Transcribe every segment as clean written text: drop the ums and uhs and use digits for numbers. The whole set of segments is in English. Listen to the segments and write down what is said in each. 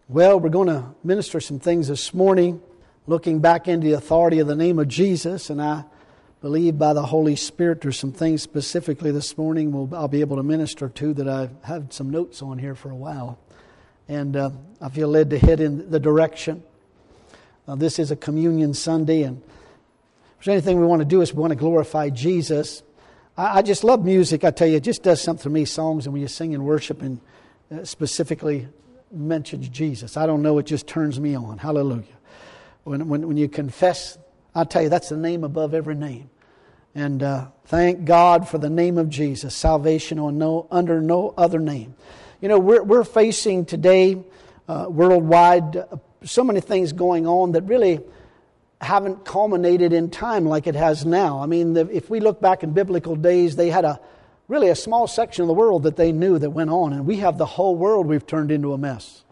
Well, we're going to minister some things this morning, looking back into the authority of the name of Jesus, and I believe by the Holy Spirit there's some things specifically this morning I'll be able to minister to that I've had some notes on here for a while, and I feel led to head in the direction. This is a communion Sunday, and if there's anything we want to do is we want to glorify Jesus. I just love music. I tell you, it just does something to me, songs, and when you sing in worship and specifically mentions Jesus. I don't know, it just turns me on. Hallelujah. When you confess, I'll tell you, that's the name above every name. And thank God for the name of Jesus. Salvation under no other name. You know, we're facing today, worldwide, so many things going on that really haven't culminated in time like it has now. I mean, if we look back in biblical days, they had really a small section of the world that they knew that went on. And we have the whole world we've turned into a mess.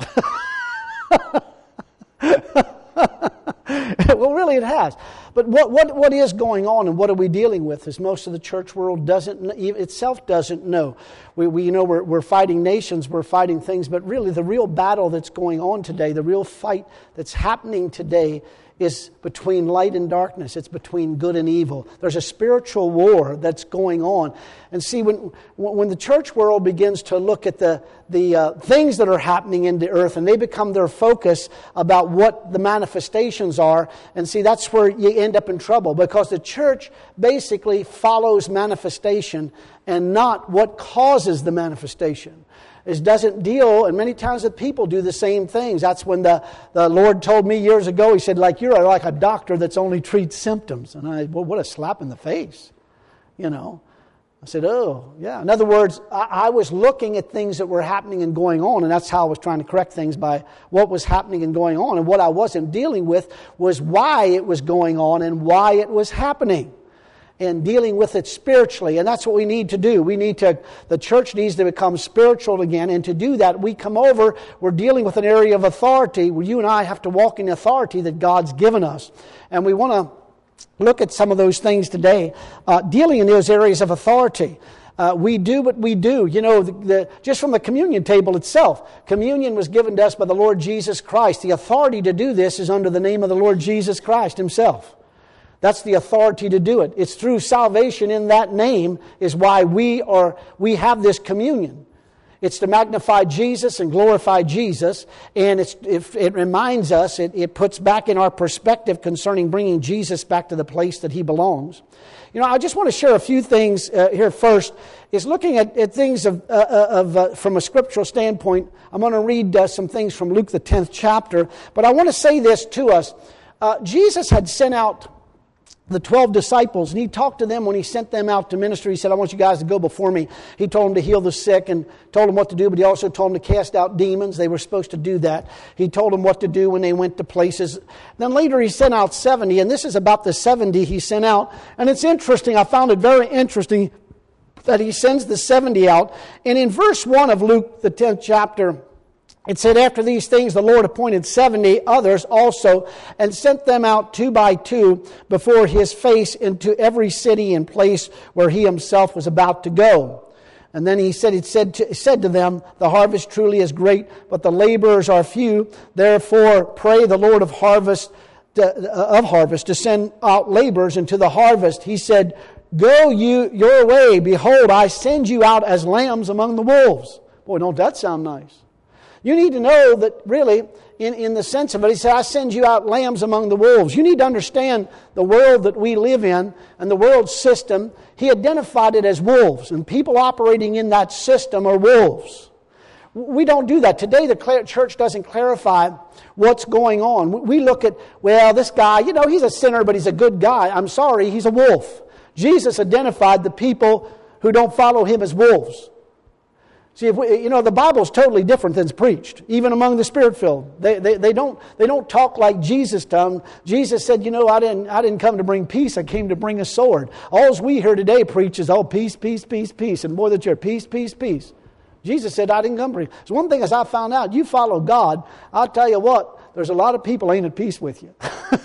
Well, really it has. But what is going on and what are we dealing with is most of the church world itself doesn't know. We know we're fighting nations, we're fighting things, but really the real battle that's going on today, the real fight that's happening today is between light and darkness. It's between good and evil. There's a spiritual war that's going on. And see, when the church world begins to look at the things that are happening in the earth and they become their focus about what the manifestations are, and see, that's where you end up in trouble because the church basically follows manifestation and not what causes the manifestation. It doesn't deal, and many times the people do the same things. That's when the Lord told me years ago, He said, you're like a doctor that's only treats symptoms. And what a slap in the face, you know. I said, oh, yeah. In other words, I was looking at things that were happening and going on, and that's how I was trying to correct things by what was happening and going on. And what I wasn't dealing with was why it was going on and why it was happening. And dealing with it spiritually. And that's what we need to do. The church needs to become spiritual again. And to do that, we're dealing with an area of authority where you and I have to walk in the authority that God's given us. And we want to look at some of those things today. Dealing in those areas of authority. We do what we do. You know, just from the communion table itself. Communion was given to us by the Lord Jesus Christ. The authority to do this is under the name of the Lord Jesus Christ Himself. That's the authority to do it. It's through salvation in that name is why we have this communion. It's to magnify Jesus and glorify Jesus. And it reminds us, it puts back in our perspective concerning bringing Jesus back to the place that He belongs. You know, I just want to share a few things here first. Is looking at things from a scriptural standpoint. I'm going to read some things from Luke the 10th chapter. But I want to say this to us. Jesus had sent out the 12 disciples, and He talked to them when He sent them out to ministry. He said, I want you guys to go before me. He told them to heal the sick and told them what to do, but He also told them to cast out demons. They were supposed to do that. He told them what to do when they went to places. Then later He sent out 70, and this is about the 70 He sent out. And it's interesting, I found it very interesting that He sends the 70 out. And in verse 1 of Luke, the 10th chapter, it said, after these things, the Lord appointed 70 others also, and sent them out 2 by 2 before His face into every city and place where He Himself was about to go. And then He said to them, the harvest truly is great, but the laborers are few. Therefore, pray the Lord of harvest to send out laborers into the harvest. He said, go you your way. Behold, I send you out as lambs among the wolves. Boy, don't that sound nice? You need to know that really, in the sense of it, He said, I send you out lambs among the wolves. You need to understand the world that we live in and the world system. He identified it as wolves, and people operating in that system are wolves. We don't do that. Today, the church doesn't clarify what's going on. We look at, well, this guy, you know, he's a sinner, but he's a good guy. I'm sorry, he's a wolf. Jesus identified the people who don't follow Him as wolves. See, the Bible's totally different than it's preached, even among the Spirit-filled. They don't talk like Jesus done. Jesus said, I didn't come to bring peace. I came to bring a sword. All we hear today preach is, peace, peace, peace, peace, and boy, that you're peace, peace, peace. Jesus said, I didn't come to bring. So one thing as I found out, you follow God, I'll tell you what, there's a lot of people ain't at peace with you.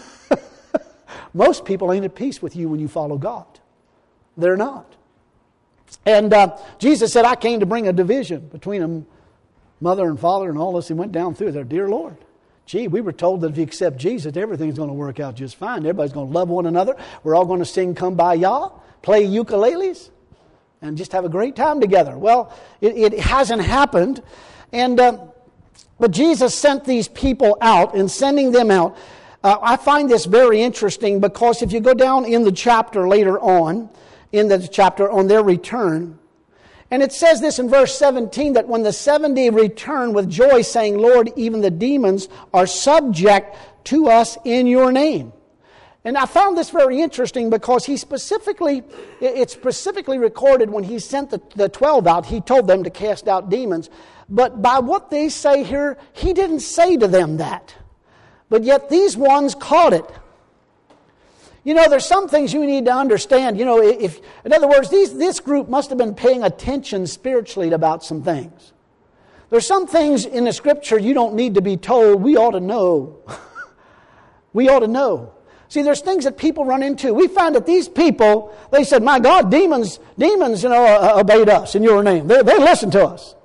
Most people ain't at peace with you when you follow God. They're not. And Jesus said, I came to bring a division between them mother and father and all this, he went down through there. Dear Lord, gee, we were told that if you accept Jesus, everything's going to work out just fine. Everybody's going to love one another. We're all going to sing Kumbaya, play ukuleles, and just have a great time together. Well, it hasn't happened. But Jesus sent these people out, and sending them out, I find this very interesting because if you go down in the chapter later on, in the chapter on their return, and it says this in verse 17, that when the 70 returned with joy, saying, Lord, even the demons are subject to us in your name. And I found this very interesting because it's specifically recorded when he sent the 12 out, he told them to cast out demons. But by what they say here, he didn't say to them that. But yet these ones caught it. You know, there's some things you need to understand. You know, in other words, this group must have been paying attention spiritually about some things. There's some things in the Scripture you don't need to be told. We ought to know. We ought to know. See, there's things that people run into. We find that these people, they said, my God, demons, obeyed us in your name. They listened to us.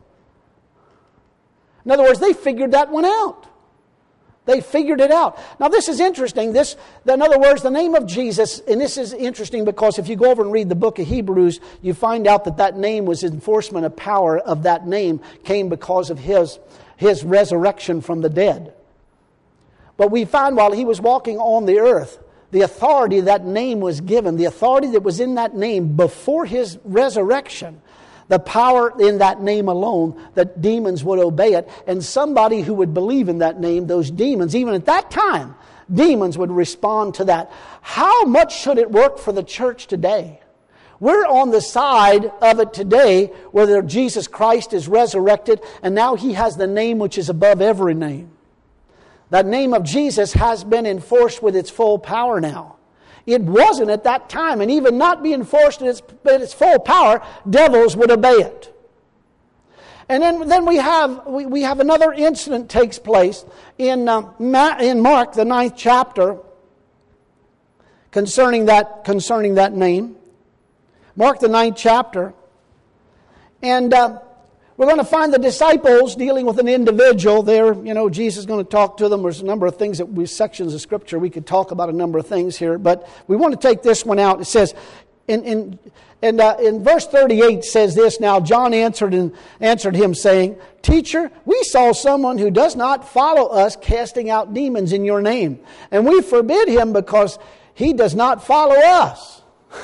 In other words, they figured that one out. They figured it out. Now, this is interesting. In other words, the name of Jesus, and this is interesting because if you go over and read the book of Hebrews, you find out that name was enforcement of power of that name came because of his resurrection from the dead. But we find while he was walking on the earth, the authority that name was given, the authority that was in that name before his resurrection, the power in that name alone, that demons would obey it. And somebody who would believe in that name, those demons, even at that time, demons would respond to that. How much should it work for the church today? We're on the side of it today where Jesus Christ is resurrected and now he has the name which is above every name. That name of Jesus has been enforced with its full power now. It wasn't at that time, and even not being enforced at its full power, devils would obey it. And then we have another incident takes place in Mark, the 9th chapter, concerning that name. Mark, the 9th chapter. And we're going to find the disciples dealing with an individual there. You know, Jesus is going to talk to them. There's a number of things sections of Scripture. We could talk about a number of things here. But we want to take this one out. It says, in verse 38 says this, Now John answered him saying, Teacher, we saw someone who does not follow us casting out demons in your name. And we forbid him because he does not follow us.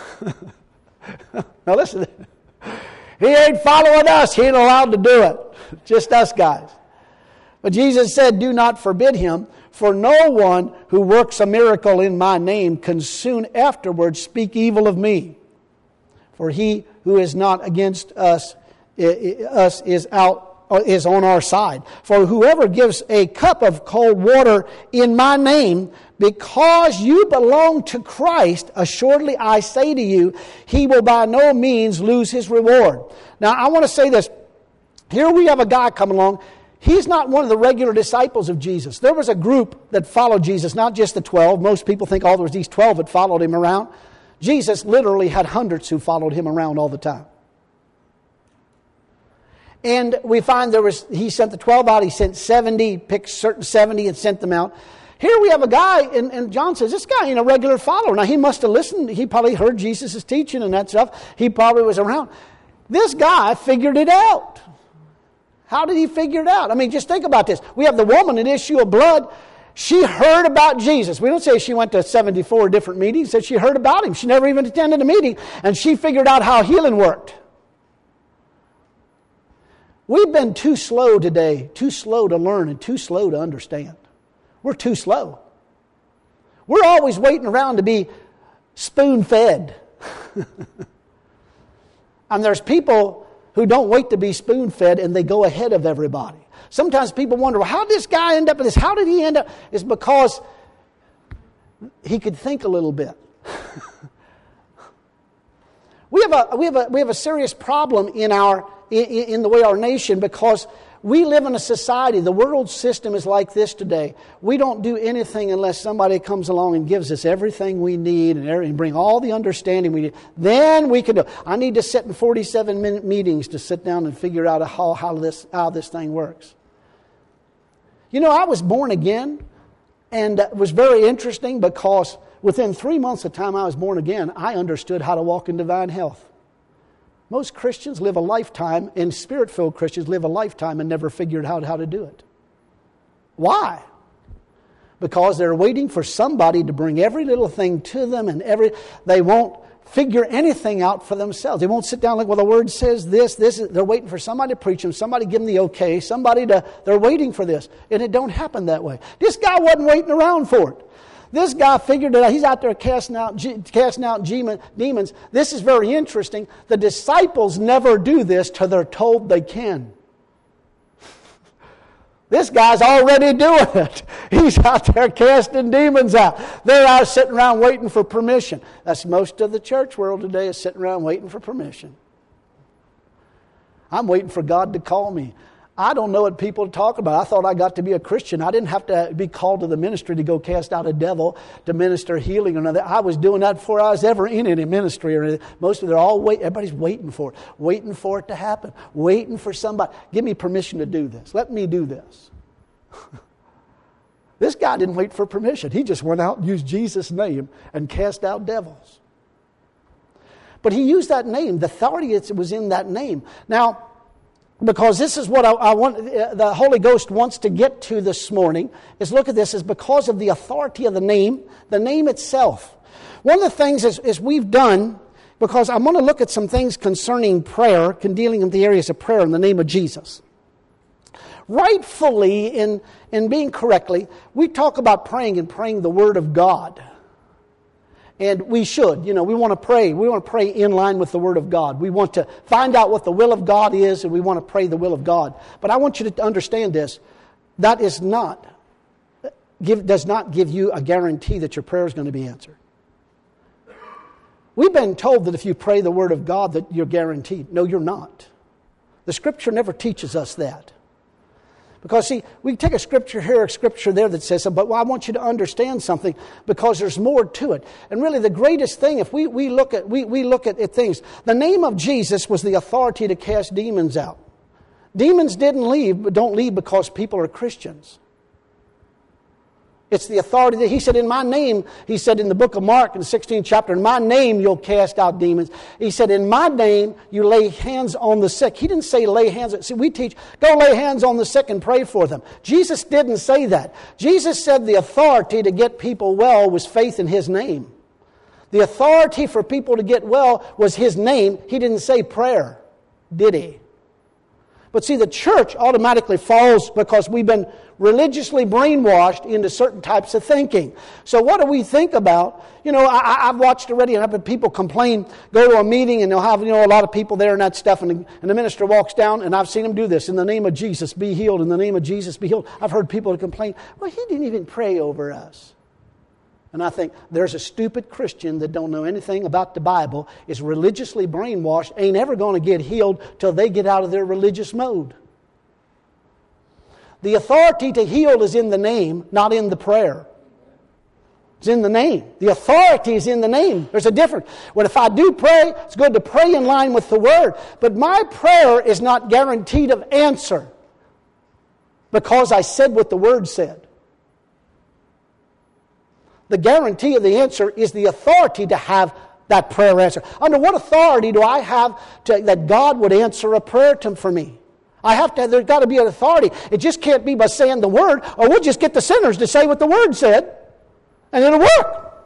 Now listen. He ain't following us. He ain't allowed to do it. Just us guys. But Jesus said, Do not forbid him, for no one who works a miracle in my name can soon afterwards speak evil of me. For he who is not against us is on our side. For whoever gives a cup of cold water in my name, because you belong to Christ, assuredly I say to you, he will by no means lose his reward. Now I want to say this. Here we have a guy coming along. He's not one of the regular disciples of Jesus. There was a group that followed Jesus, not just the 12. Most people think, there was these 12 that followed him around. Jesus literally had hundreds who followed him around all the time. And we find he sent the 12 out, he sent 70, picked certain 70 and sent them out. Here we have a guy, and John says, this guy ain't a regular follower. Now he must have listened, he probably heard Jesus' teaching and that stuff. He probably was around. This guy figured it out. How did he figure it out? I mean, just think about this. We have the woman, an issue of blood. She heard about Jesus. We don't say she went to 74 different meetings. Said she heard about him. She never even attended a meeting. And she figured out how healing worked. We've been too slow today, too slow to learn and too slow to understand. We're too slow. We're always waiting around to be spoon-fed. And there's people who don't wait to be spoon-fed and they go ahead of everybody. Sometimes people wonder, well, how did this guy end up with this? How did he end up? It's because he could think a little bit. We have a serious problem in the way our nation, because We live in a society, the world system is like this today. We don't do anything unless somebody comes along and gives us everything we need and bring all the understanding we need. Then we can do it. I need to sit in 47-minute meetings to sit down and figure out how this thing works. You know, I was born again, and it was very interesting because within 3 months of time I was born again, I understood how to walk in divine health. Most Christians live a lifetime, and Spirit-filled Christians live a lifetime and never figured out how to do it. Why? Because they're waiting for somebody to bring every little thing to them, and they won't figure anything out for themselves. They won't sit down like, well, the Word says this. They're waiting for somebody to preach them, somebody to give them the okay, they're waiting for this. And it don't happen that way. This guy wasn't waiting around for it. This guy figured it out. He's out there casting out demons. This is very interesting. The disciples never do this till they're told they can. This guy's already doing it. He's out there casting demons out. They're out sitting around waiting for permission. That's most of the church world today, is sitting around waiting for permission. I'm waiting for God to call me. I don't know what people talk about. I thought I got to be a Christian. I didn't have to be called to the ministry to go cast out a devil, to minister healing or nothing. I was doing that before I was ever in any ministry or anything. Everybody's waiting for it to happen, waiting for somebody. Give me permission to do this. Let me do this. This guy didn't wait for permission. He just went out and used Jesus' name and cast out devils. But he used that name. The authority was in that name. Now, because this is what I want, the Holy Ghost wants to get to this morning, is look at this, is because of the authority of the name itself. One of the things is we've done, because I'm going to look at some things concerning prayer, dealing with the areas of prayer in the name of Jesus. Rightfully, in being correctly, we talk about praying and praying the Word of God. And we should, we want to pray. We want to pray in line with the Word of God. We want to find out what the will of God is, and we want to pray the will of God. But I want you to understand this. That does not give you a guarantee that your prayer is going to be answered. We've been told that if you pray the Word of God that you're guaranteed. No, you're not. The Scripture never teaches us that. Because, see, we take a scripture here, a scripture there that says, but I want you to understand something, because there's more to it. And really the greatest thing, if we look at things, the name of Jesus was the authority to cast demons out. Demons don't leave because people are Christians. It's the authority that he said, in my name, he said in the book of Mark in the 16th chapter, in my name you'll cast out demons. He said, in my name you lay hands on the sick. He didn't say lay hands. See, we teach, go lay hands on the sick and pray for them. Jesus didn't say that. Jesus said the authority to get people well was faith in his name. The authority for people to get well was his name. He didn't say prayer, did he? But see, the church automatically falls because we've been religiously brainwashed into certain types of thinking. So what do we think about? I've watched already, and I've had people complain, go to a meeting, and they'll have a lot of people there and that stuff, and the minister walks down, and I've seen him do this, in the name of Jesus, be healed, in the name of Jesus, be healed. I've heard people complain, well, he didn't even pray over us. And I think there's a stupid Christian that don't know anything about the Bible, is religiously brainwashed, ain't ever going to get healed till they get out of their religious mode. The authority to heal is in the name, not in the prayer. It's in the name. The authority is in the name. There's a difference. Well, if I do pray, it's good to pray in line with the Word. But my prayer is not guaranteed of answer because I said what the Word said. The guarantee of the answer is the authority to have that prayer answered. Under what authority do I have that God would answer a prayer for me? There's got to be an authority. It just can't be by saying the Word, or we'll just get the sinners to say what the Word said, and it'll work.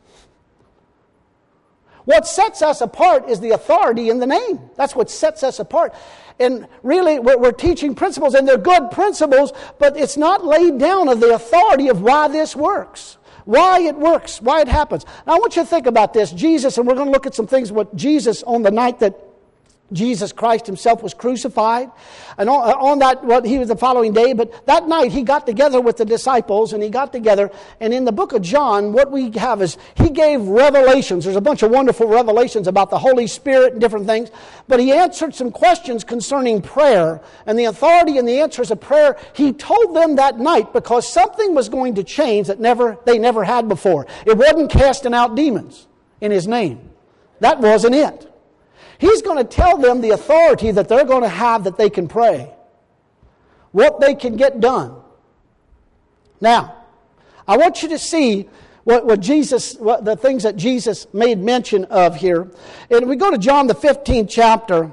What sets us apart is the authority in the name. That's what sets us apart. And really, we're teaching principles, and they're good principles, but it's not laid down of the authority of why this works. Why it works, why it happens. Now I want you to think about this. Jesus, and we're going to look at some things what Jesus on the night that Jesus Christ himself was crucified. And on that, he was the following day. But that night he got together with the disciples, and he got together. And in the book of John, what we have is he gave revelations. There's a bunch of wonderful revelations about the Holy Spirit and different things. But he answered some questions concerning prayer and the authority and the answers of prayer. He told them that night because something was going to change that they never had before. It wasn't casting out demons in his name. That wasn't it. He's going to tell them the authority that they're going to have that they can pray. What they can get done. Now, I want you to see what the things that Jesus made mention of here. And we go to John the 15th chapter.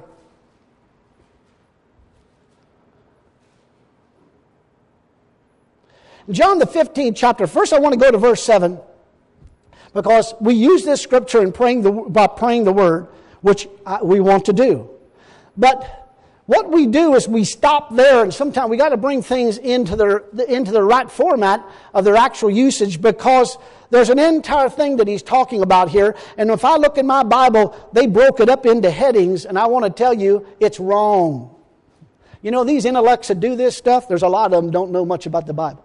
John the 15th chapter. First I want to go to verse 7. Because we use this scripture in praying the word, which we want to do. But what we do is we stop there, and sometimes we got to bring things into the right format of their actual usage, because there's an entire thing that he's talking about here. And if I look in my Bible, they broke it up into headings, and I want to tell you it's wrong. You know, these intellects that do this stuff, there's a lot of them don't know much about the Bible.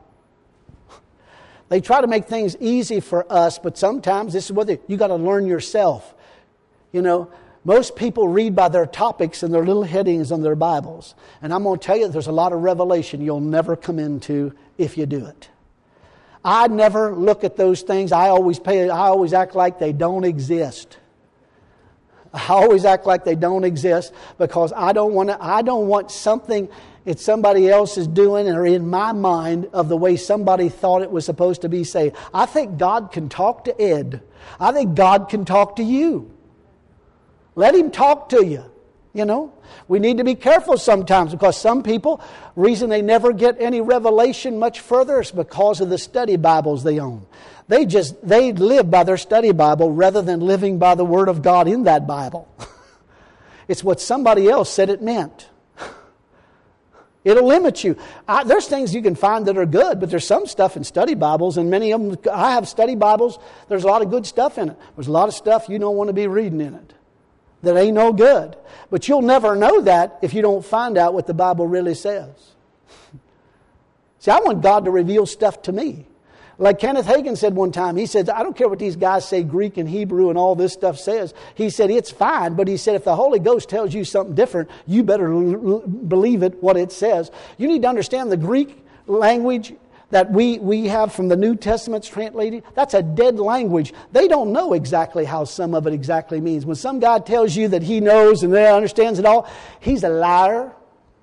They try to make things easy for us, but sometimes this is what you got to learn yourself. You know, most people read by their topics and their little headings on their Bibles. And I'm going to tell you, there's a lot of revelation you'll never come into if you do it. I never look at those things. I always act like they don't exist. I always act like they don't exist because I don't want something that somebody else is doing or in my mind of the way somebody thought it was supposed to be saved. I think God can talk to Ed. I think God can talk to you. Let Him talk to you. You know, we need to be careful sometimes because some people, reason they never get any revelation much further is because of the study Bibles they own. They live by their study Bible rather than living by the Word of God in that Bible. It's what somebody else said it meant. It'll limit you. There's things you can find that are good, but there's some stuff in study Bibles, and many of them, I have study Bibles, there's a lot of good stuff in it. There's a lot of stuff you don't want to be reading in it that ain't no good. But you'll never know that if you don't find out what the Bible really says. See, I want God to reveal stuff to me. Like Kenneth Hagin said one time, he said, I don't care what these guys say, Greek and Hebrew and all this stuff says. He said, it's fine, but he said, if the Holy Ghost tells you something different, you better believe it, what it says. You need to understand the Greek language that we have from the New Testament's translated. That's a dead language. They don't know exactly how some of it exactly means. When some guy tells you that he knows and understands it all, he's a liar.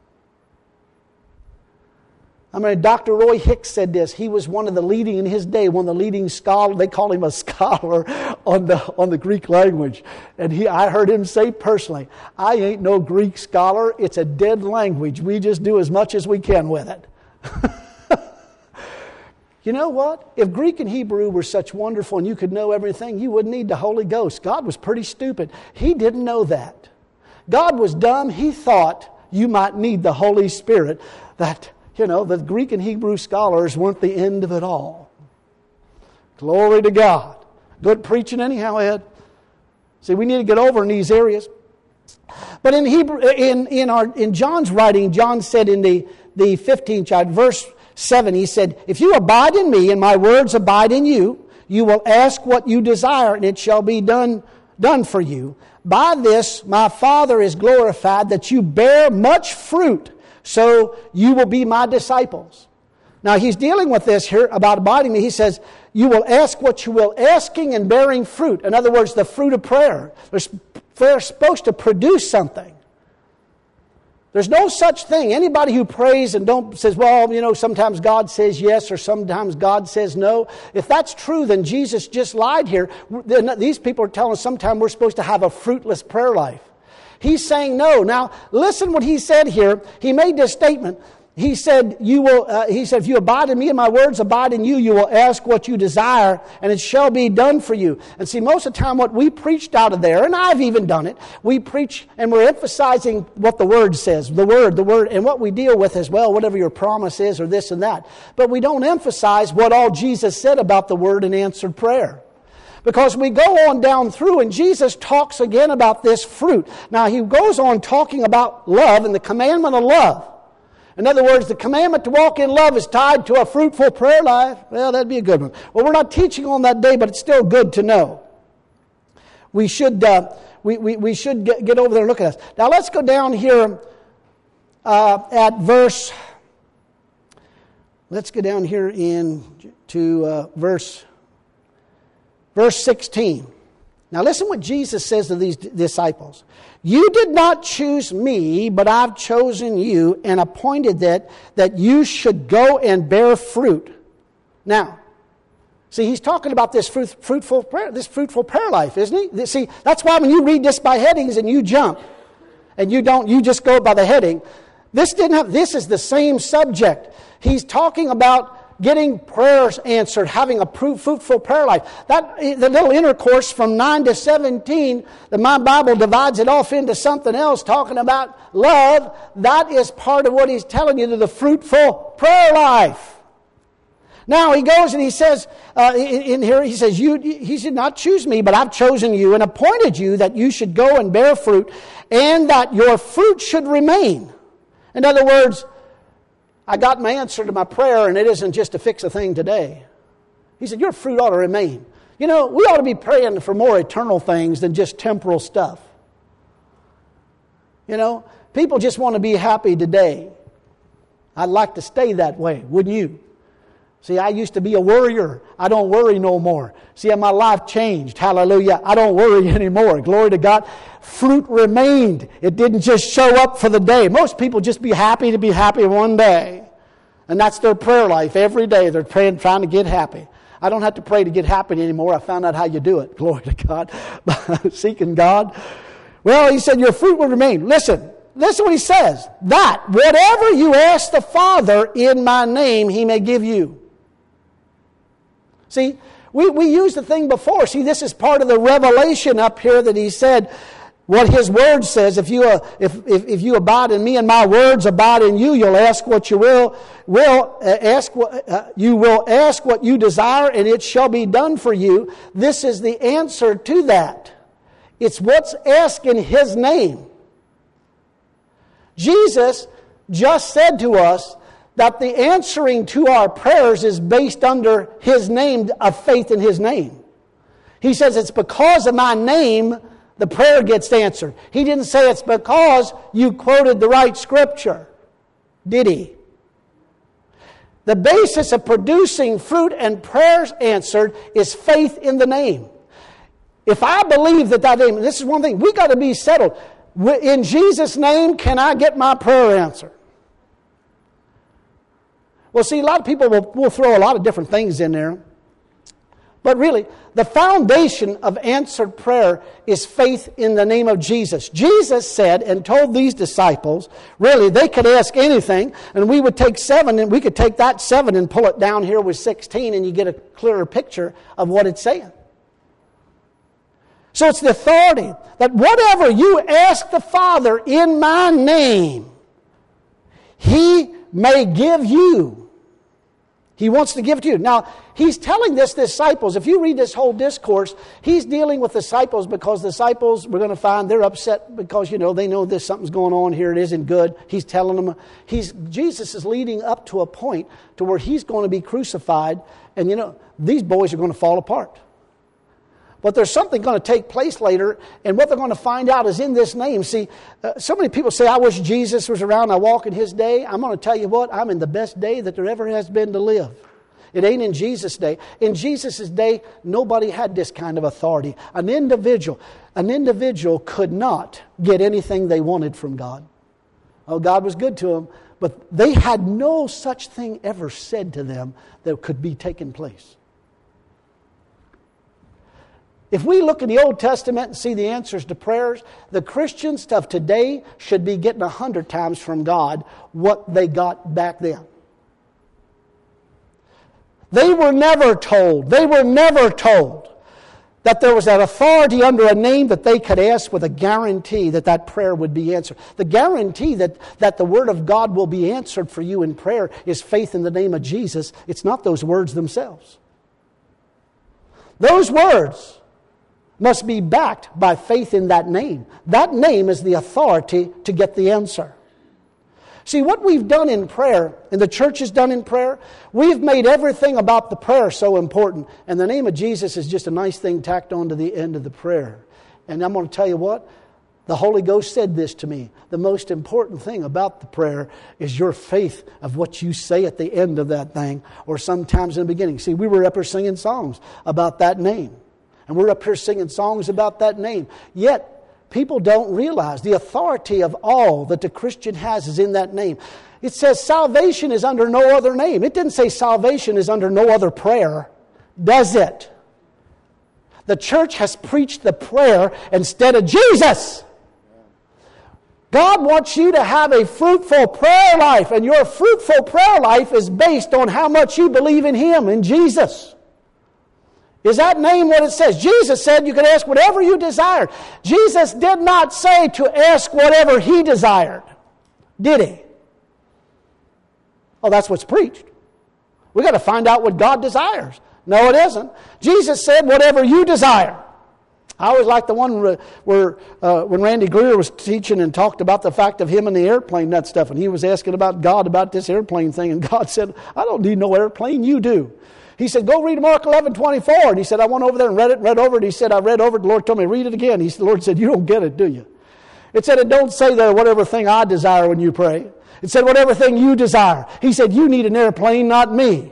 I mean, Dr. Roy Hicks said this. He was one of the leading in his day, one of the leading scholars. They call him a scholar on the Greek language. And I heard him say personally, I ain't no Greek scholar. It's a dead language. We just do as much as we can with it. You know what? If Greek and Hebrew were such wonderful and you could know everything, you wouldn't need the Holy Ghost. God was pretty stupid. He didn't know that. God was dumb. He thought you might need the Holy Spirit. That, you know, the Greek and Hebrew scholars weren't the end of it all. Glory to God. Good preaching anyhow, Ed. See, we need to get over in these areas. But in Hebrew, in John's writing, John said in the 15th chapter, verse 7, he said, if you abide in me and my words abide in you, you will ask what you desire and it shall be done for you. By this my Father is glorified, that you bear much fruit, so you will be my disciples. Now he's dealing with this here about abiding in me. He says, you will ask what you will, asking and bearing fruit. In other words, the fruit of prayer. They're supposed to produce something. There's no such thing. Anybody who prays and says, well, you know, sometimes God says yes or sometimes God says no. If that's true, then Jesus just lied here. These people are telling us sometimes we're supposed to have a fruitless prayer life. He's saying no. Now, listen what he said here. He made this statement. He said, if you abide in me and my words abide in you, you will ask what you desire and it shall be done for you. And see, most of the time what we preached out of there, and I've even done it, we preach and we're emphasizing what the Word says, the Word, and what we deal with as well, whatever your promise is or this and that. But we don't emphasize what all Jesus said about the Word and answered prayer. Because we go on down through and Jesus talks again about this fruit. Now he goes on talking about love and the commandment of love. In other words, the commandment to walk in love is tied to a fruitful prayer life. Well, that'd be a good one. Well, we're not teaching on that day, but it's still good to know. We should we should get over there and look at this. Now let's go down here at verse. Let's go down here to verse 16. Now listen what Jesus says to these disciples. You did not choose me, but I've chosen you and appointed that you should go and bear fruit. Now, see, he's talking about this fruitful prayer life, isn't he? See, that's why when you read this by headings and you jump, and you just go by the heading. This is the same subject. He's talking about getting prayers answered, having a fruitful prayer life. The little intercourse from 9 to 17, my Bible divides it off into something else, talking about love. That is part of what he's telling you, the fruitful prayer life. Now he goes and he says, in here he says, he did not choose me, but I've chosen you and appointed you that you should go and bear fruit, and that your fruit should remain. In other words, I got my answer to my prayer, and it isn't just to fix a thing today. He said, your fruit ought to remain. You know, we ought to be praying for more eternal things than just temporal stuff. You know, people just want to be happy today. I'd like to stay that way, wouldn't you? See, I used to be a worrier. I don't worry no more. See, my life changed. Hallelujah. I don't worry anymore. Glory to God. Fruit remained. It didn't just show up for the day. Most people just be happy to be happy one day. And that's their prayer life. Every day they're praying, trying to get happy. I don't have to pray to get happy anymore. I found out how you do it. Glory to God. Seeking God. Well, he said, your fruit will remain. Listen what he says. That whatever you ask the Father in my name, he may give you. See, we used the thing before. See, this is part of the revelation up here that he said, what his word says, if you abide in me and my words abide in you, you'll ask what you you will ask what you desire, and it shall be done for you. This is the answer to that. It's what's asked in his name. Jesus just said to us that the answering to our prayers is based under his name, of faith in his name. He says it's because of my name the prayer gets answered. He didn't say it's because you quoted the right scripture, did he? The basis of producing fruit and prayers answered is faith in the name. If I believe that name, this is one thing, we got to be settled. In Jesus' name, can I get my prayer answered? Well, see, a lot of people will throw a lot of different things in there. But really, the foundation of answered prayer is faith in the name of Jesus. Jesus said and told these disciples, really, they could ask anything, and we would take 7, and we could take that 7 and pull it down here with 16, and you get a clearer picture of what it's saying. So it's the authority that whatever you ask the Father in my name, he may give you. He wants to give it to you. Now, he's telling this disciples. If you read this whole discourse, he's dealing with disciples because disciples, we're going to find, they're upset because, they know this, something's going on here, it isn't good. He's telling them, Jesus is leading up to a point to where he's going to be crucified, and these boys are going to fall apart. But there's something going to take place later, and what they're going to find out is in this name. See, so many people say, I wish Jesus was around, I walk in his day. I'm going to tell you what, I'm in the best day that there ever has been to live. It ain't in Jesus' day. In Jesus' day, nobody had this kind of authority. An individual could not get anything they wanted from God. Oh, God was good to them, but they had no such thing ever said to them that could be taking place. If we look in the Old Testament and see the answers to prayers, the Christians of today should be getting 100 times from God what they got back then. They were never told that there was that authority under a name that they could ask with a guarantee that prayer would be answered. The guarantee that the Word of God will be answered for you in prayer is faith in the name of Jesus. It's not those words themselves. Those words must be backed by faith in that name. That name is the authority to get the answer. See, what we've done in prayer, and the church has done in prayer, we've made everything about the prayer so important. And the name of Jesus is just a nice thing tacked on to the end of the prayer. And I'm going to tell you what, the Holy Ghost said this to me. The most important thing about the prayer is your faith of what you say at the end of that thing, or sometimes in the beginning. See, we were up here singing songs about that name. And we're up here singing songs about that name. Yet, people don't realize the authority of all that the Christian has is in that name. It says salvation is under no other name. It didn't say salvation is under no other prayer, does it? The church has preached the prayer instead of Jesus. God wants you to have a fruitful prayer life, and your fruitful prayer life is based on how much you believe in Him, in Jesus. Is that name what it says? Jesus said you could ask whatever you desired. Jesus did not say to ask whatever He desired, did He? Oh, that's what's preached. We've got to find out what God desires. No, it isn't. Jesus said whatever you desire. I always like the one where when Randy Greer was teaching and talked about the fact of him and the airplane, that stuff, and he was asking about God about this airplane thing, and God said, I don't need no airplane, you do. He said, go read Mark 11:24. And he said, I went over there and read over it. He said, I read over it. The Lord told me, read it again. The Lord said, you don't get it, do you? It said, it don't say there, whatever thing I desire when you pray. It said, whatever thing you desire. He said, you need an airplane, not me.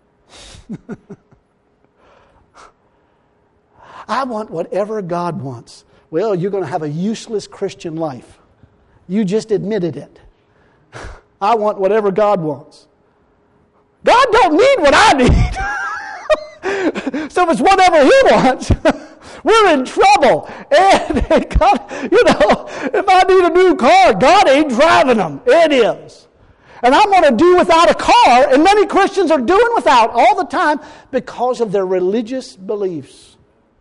I want whatever God wants. Well, you're going to have a useless Christian life. You just admitted it. I want whatever God wants. God don't need what I need. So if it's whatever He wants, we're in trouble. And God, if I need a new car, God ain't driving them. It is. And I'm going to do without a car, and many Christians are doing without all the time because of their religious beliefs.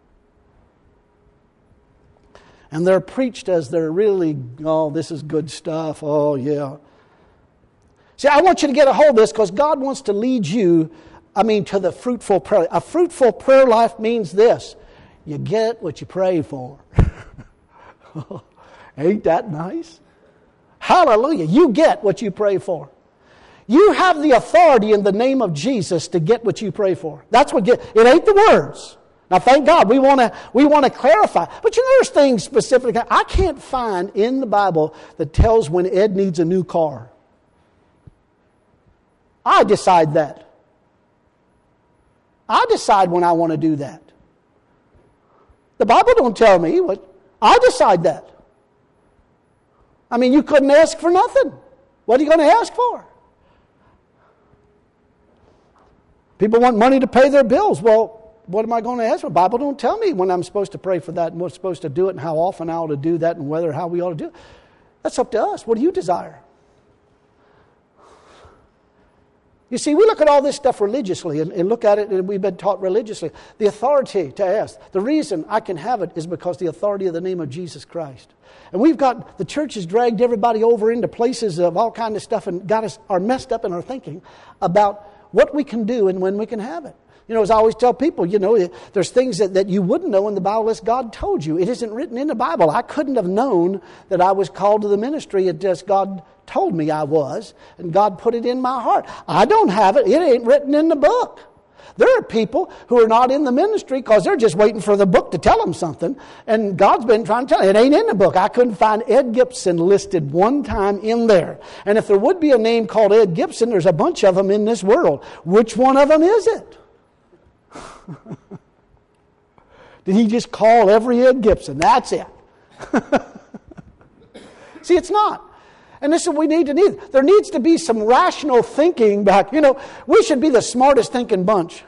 And they're preached as they're really, oh, this is good stuff. Oh, yeah. See, I want you to get a hold of this because God wants to lead you, to the fruitful prayer. A fruitful prayer life means this. You get what you pray for. Ain't that nice? Hallelujah. You get what you pray for. You have the authority in the name of Jesus to get what you pray for. That's what it ain't the words. Now, thank God, we want to clarify. But there's things specific. I can't find in the Bible that tells when Ed needs a new car. I decide that. I decide when I want to do that. The Bible don't tell me what. I decide that. You couldn't ask for nothing. What are you going to ask for? People want money to pay their bills. Well, what am I going to ask for? The Bible don't tell me when I'm supposed to pray for that and what's supposed to do it and how often I ought to do that and how we ought to do it. That's up to us. What do you desire? You see, we look at all this stuff religiously and look at it, and we've been taught religiously. The authority to ask. The reason I can have it is because the authority of the name of Jesus Christ. And the church has dragged everybody over into places of all kinds of stuff and got us are messed up in our thinking about what we can do and when we can have it. As I always tell people, there's things that you wouldn't know in the Bible unless God told you. It isn't written in the Bible. I couldn't have known that I was called to the ministry. It just God told me I was, and God put it in my heart. I don't have it. It ain't written in the book. There are people who are not in the ministry because they're just waiting for the book to tell them something, and God's been trying to tell them. It ain't in the book. I couldn't find Ed Gibson listed one time in there. And if there would be a name called Ed Gibson, there's a bunch of them in this world. Which one of them is it? Did He just call every Ed Gibson? That's it. See, it's not. And this is what we need. There needs to be some rational thinking back. We should be the smartest thinking bunch.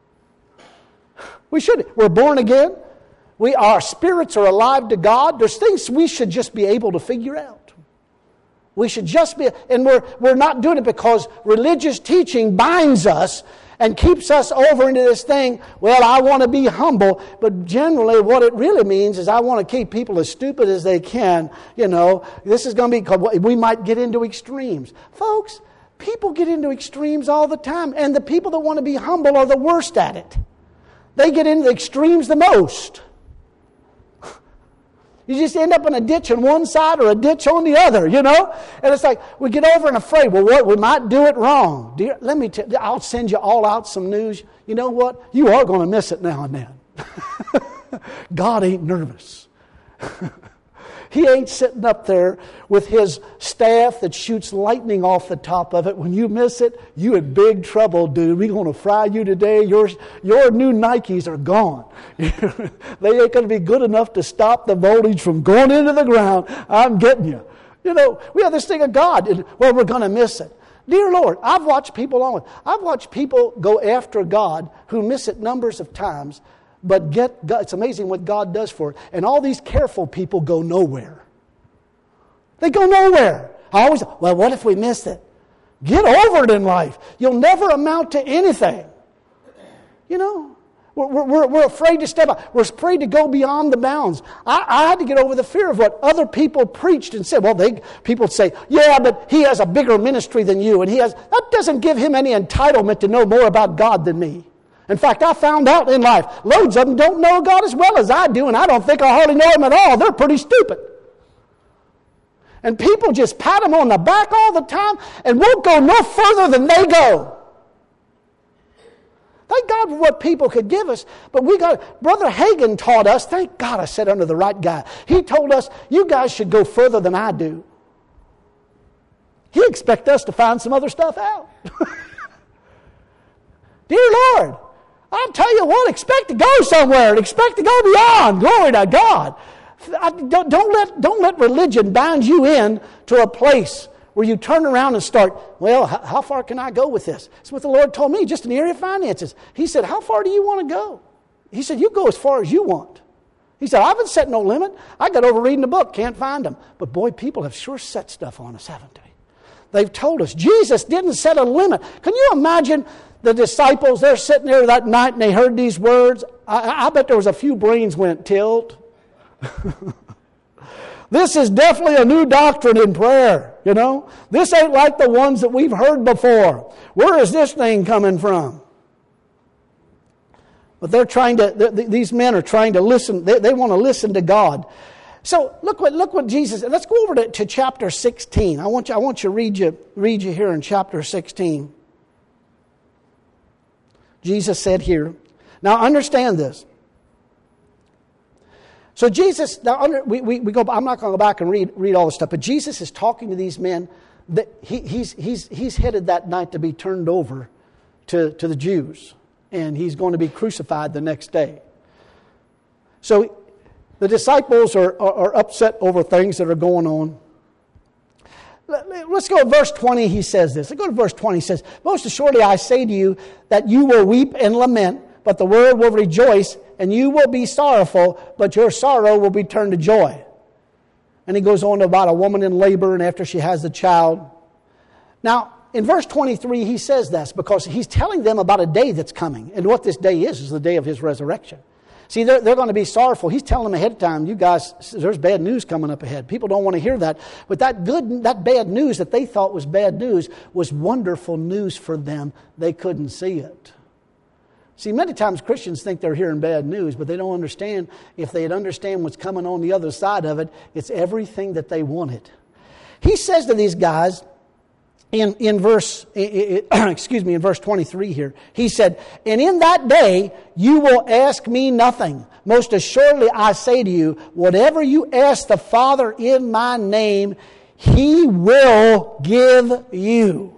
We should. We're born again. Our spirits are alive to God. There's things we should just be able to figure out. We should just be, and we're not doing it because religious teaching binds us and keeps us over into this thing, well, I want to be humble, but generally what it really means is I want to keep people as stupid as they can. This is going to be, we might get into extremes. Folks, people get into extremes all the time, and the people that want to be humble are the worst at it. They get into the extremes the most. You just end up in a ditch on one side or a ditch on the other, you know? And it's like, we get over and afraid, well, what, we might do it wrong. Dear, let me tell you, I'll send you all out some news. You know what? You are going to miss it now and then. God ain't nervous. He ain't sitting up there with his staff that shoots lightning off the top of it. When you miss it, you in big trouble, dude. We're going to fry you today. Your new Nikes are gone. They ain't going to be good enough to stop the voltage from going into the ground. I'm getting you. You know, we have this thing of God. Well, we're going to miss it. Dear Lord, I've watched people go after God who miss it numbers of times. But it's amazing what God does for it. And all these careful people go nowhere. They go nowhere. Well, what if we miss it? Get over it in life. You'll never amount to anything. You know, we're afraid to step out. We're afraid to go beyond the bounds. I had to get over the fear of what other people preached and said. Well, people say, yeah, but he has a bigger ministry than you. And that doesn't give him any entitlement to know more about God than me. In fact, I found out in life, loads of them don't know God as well as I do, and I don't think I hardly know Him at all. They're pretty stupid. And people just pat them on the back all the time and won't go no further than they go. Thank God for what people could give us, but Brother Hagin taught us, thank God I sat under the right guy. He told us, you guys should go further than I do. He expects us to find some other stuff out. Dear Lord, I'll tell you what, expect to go somewhere and expect to go beyond. Glory to God. Don't let religion bind you in to a place where you turn around and start, well, how far can I go with this? That's what the Lord told me, just in the area of finances. He said, how far do you want to go? He said, you go as far as you want. He said, I haven't set no limit. I got over reading the book, can't find them. But boy, people have sure set stuff on us, haven't they? They've told us. Jesus didn't set a limit. Can you imagine the disciples, they're sitting there that night and they heard these words. I bet there was a few brains went tilt. This is definitely a new doctrine in prayer, you know. This ain't like the ones that we've heard before. Where is this thing coming from? But these men are trying to listen. They want to listen to God. So look what Jesus. Let's go over to chapter 16. I want you to read you here in chapter 16. Jesus said here. Now understand this. So Jesus, we go. I'm not going to go back and read all this stuff, but Jesus is talking to these men. That he's headed that night to be turned over to the Jews, and he's going to be crucified the next day. So the disciples are upset over things that are going on. Let's go to verse 20. He says this. Let's go to verse 20. He says, most assuredly I say to you that you will weep and lament, but the world will rejoice, and you will be sorrowful, but your sorrow will be turned to joy. And he goes on about a woman in labor and after she has the child. Now, in verse 23, he says this because he's telling them about a day that's coming. And what this day is the day of his resurrection. See, they're going to be sorrowful. He's telling them ahead of time, you guys, there's bad news coming up ahead. People don't want to hear that. But that bad news that they thought was bad news was wonderful news for them. They couldn't see it. See, many times Christians think they're hearing bad news, but they don't understand. If they'd understand what's coming on the other side of it, it's everything that they wanted. He says to these guys in verse 23 here, he said, and in that day you will ask me nothing. Most assuredly I say to you, whatever you ask the Father in my name, He will give you.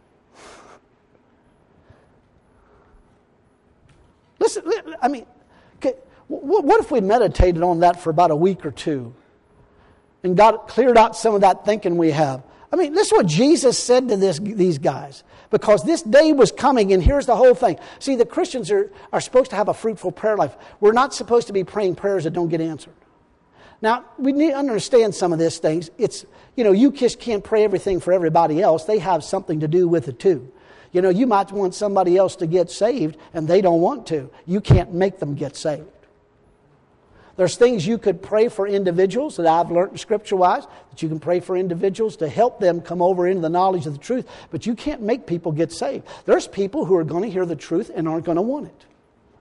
Listen, I mean, what if we meditated on that for about a week or two and cleared out some of that thinking we have? I mean, this is what Jesus said to these guys. Because this day was coming, and here's the whole thing. See, the Christians are supposed to have a fruitful prayer life. We're not supposed to be praying prayers that don't get answered. Now, we need to understand some of these things. It's, you just can't pray everything for everybody else. They have something to do with it too. You might want somebody else to get saved, and they don't want to. You can't make them get saved. There's things you could pray for individuals that I've learned Scripture-wise, that you can pray for individuals to help them come over into the knowledge of the truth, but you can't make people get saved. There's people who are going to hear the truth and aren't going to want it.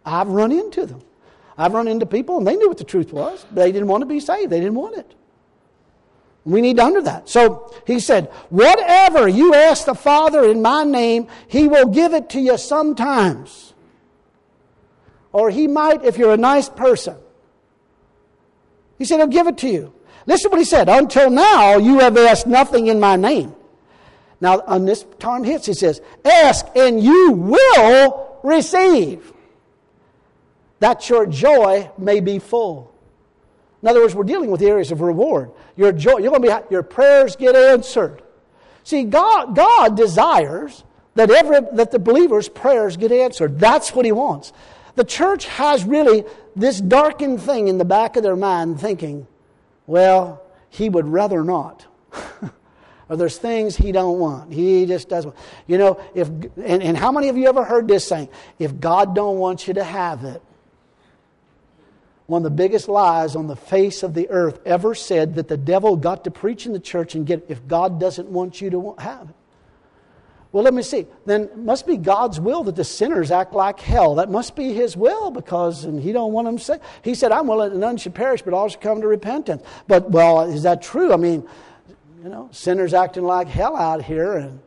I've run into them. I've run into people and they knew what the truth was. They didn't want to be saved. They didn't want it. We need to under that. So he said, whatever you ask the Father in my name, He will give it to you sometimes. Or He might if you're a nice person. He said He'll give it to you. Listen to what He said. Until now you have asked nothing in my name. Now on this time hits, He says, ask and you will receive, that your joy may be full. In other words, we're dealing with the areas of reward. Your joy, your prayers get answered. See, God desires that the believer's prayers get answered. That's what He wants. The church has really this darkened thing in the back of their mind thinking, well, He would rather not. Or there's things He don't want. He just doesn't want. You know, and how many of you ever heard this saying? If God don't want you to have it. One of the biggest lies on the face of the earth ever said that the devil got to preach in the church and get, if God doesn't want you to have it. Well, let me see. Then it must be God's will that the sinners act like hell. That must be His will because He don't want them saved. He said, I'm willing that none should perish, but all should come to repentance. But, well, is that true? I mean, you know, sinners acting like hell out here. And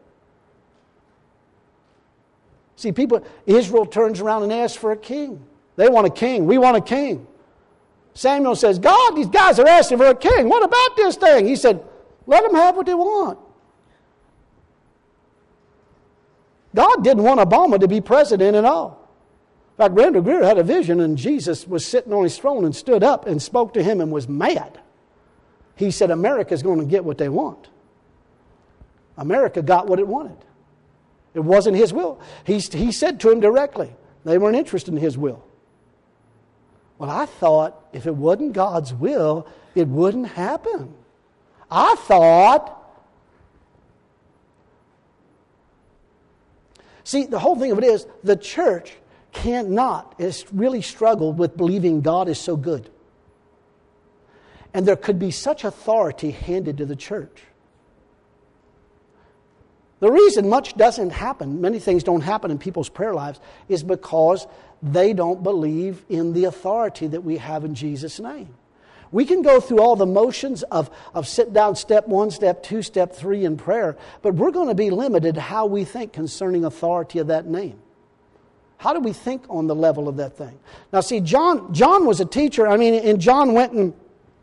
see, Israel turns around and asks for a king. They want a king. We want a king. Samuel says, God, these guys are asking for a king. What about this thing? He said, let them have what they want. God didn't want Obama to be president at all. In fact, Randall Greer had a vision and Jesus was sitting on His throne and stood up and spoke to him and was mad. He said, America's going to get what they want. America got what it wanted. It wasn't His will. He said to him directly, they weren't interested in His will. Well, I thought if it wasn't God's will, it wouldn't happen. I thought. See, the whole thing of it is, the church has really struggled with believing God is so good. And there could be such authority handed to the church. The reason much doesn't happen, many things don't happen in people's prayer lives, is because they don't believe in the authority that we have in Jesus' name. We can go through all the motions of sit down step 1, step 2, step 3 in prayer, but we're going to be limited how we think concerning authority of that name. How do we think on the level of that thing? Now see, John was a teacher. I mean, and John went and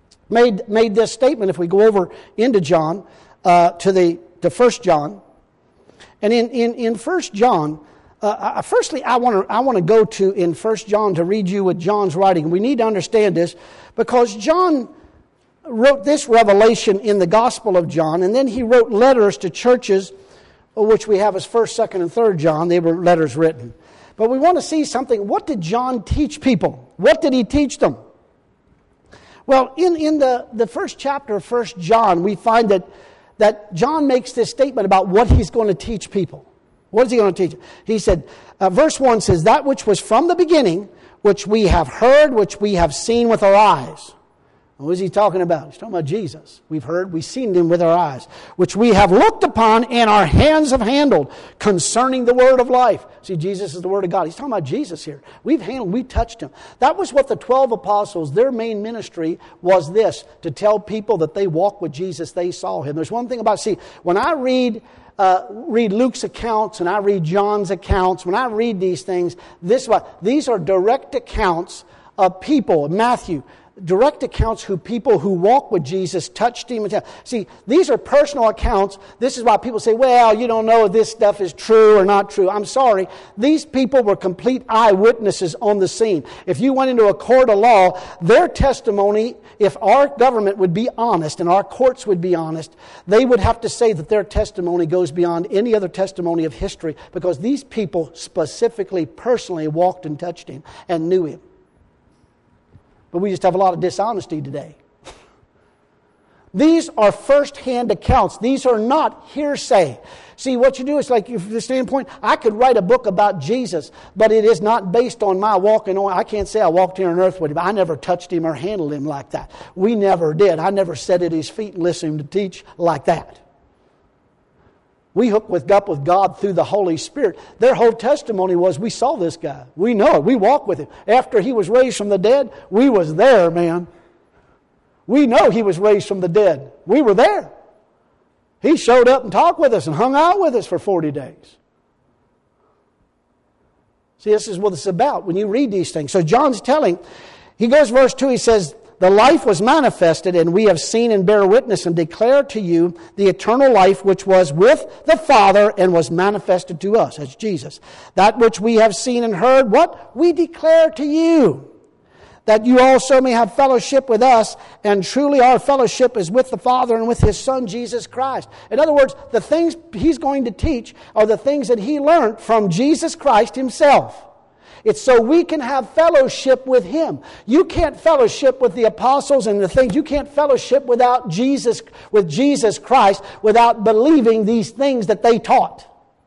made this statement, if we go over into John, to 1 John. And in 1 John, firstly, I want to go to in 1 John to read you what John's writing. We need to understand this because John wrote this revelation in the Gospel of John, and then he wrote letters to churches, which we have as 1st, 2nd, and 3rd John. They were letters written. But we want to see something. What did John teach people? What did he teach them? Well, in the first chapter of 1 John, we find that John makes this statement about what he's going to teach people. What is he going to teach? He said, verse 1 says, that which was from the beginning, which we have heard, which we have seen with our eyes. What is he talking about? He's talking about Jesus. We've heard, we've seen Him with our eyes, which we have looked upon and our hands have handled concerning the word of life. See, Jesus is the Word of God. He's talking about Jesus here. We've touched Him. That was what the 12 apostles, their main ministry was this, to tell people that they walked with Jesus, they saw Him. There's one thing about, when I read Luke's accounts and I read John's accounts, when I read these things, these are direct accounts of people, Matthew, direct accounts who people who walk with Jesus touched Him. See, these are personal accounts. This is why people say, well, you don't know if this stuff is true or not true. I'm sorry. These people were complete eyewitnesses on the scene. If you went into a court of law, their testimony, if our government would be honest and our courts would be honest, they would have to say that their testimony goes beyond any other testimony of history because these people specifically, personally walked and touched Him and knew Him. But we just have a lot of dishonesty today. These are first-hand accounts. These are not hearsay. See, what you do is like, from the standpoint, I could write a book about Jesus, but it is not based on my walking on. I can't say I walked here on earth with Him. I never touched Him or handled Him like that. We never did. I never sat at His feet and listened to Him to teach like that. We hooked up with God through the Holy Spirit. Their whole testimony was, we saw this guy. We know it. We walked with him. After he was raised from the dead, we was there, man. We know he was raised from the dead. We were there. He showed up and talked with us and hung out with us for 40 days. See, this is what it's about when you read these things. So John's telling, he goes verse 2, he says, the life was manifested, and we have seen and bear witness and declare to you the eternal life which was with the Father and was manifested to us. That's Jesus. That which we have seen and heard, what? We declare to you, that you also may have fellowship with us, and truly our fellowship is with the Father and with His Son, Jesus Christ. In other words, the things He's going to teach are the things that He learned from Jesus Christ Himself. It's so we can have fellowship with Him. You can't fellowship with the apostles and the things. You can't fellowship with Jesus Christ without believing these things that they taught.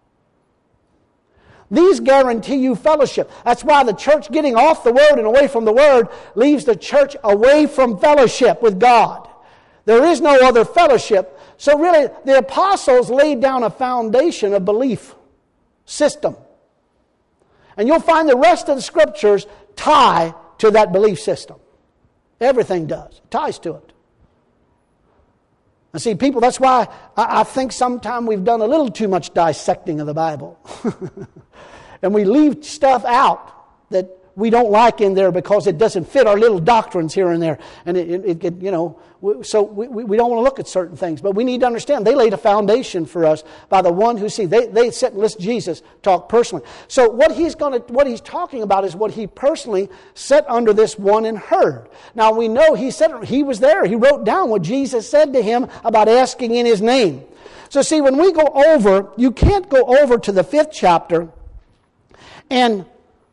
These guarantee you fellowship. That's why the church getting off the Word and away from the Word leaves the church away from fellowship with God. There is no other fellowship. So really, the apostles laid down a foundation of belief system. And you'll find the rest of the Scriptures tie to that belief system. Everything does. It ties to it. And see, people, that's why I think sometimes we've done a little too much dissecting of the Bible. And we leave stuff out that we don't like in there because it doesn't fit our little doctrines here and there. And so we don't want to look at certain things. But we need to understand they laid a foundation for us by the one who sees. They sit and listen to Jesus talk personally. So what he's talking about is what he personally sat under this one and heard. Now we know he was there. He wrote down what Jesus said to him about asking in His name. So see, when we go over, you can't go over to the 5th chapter and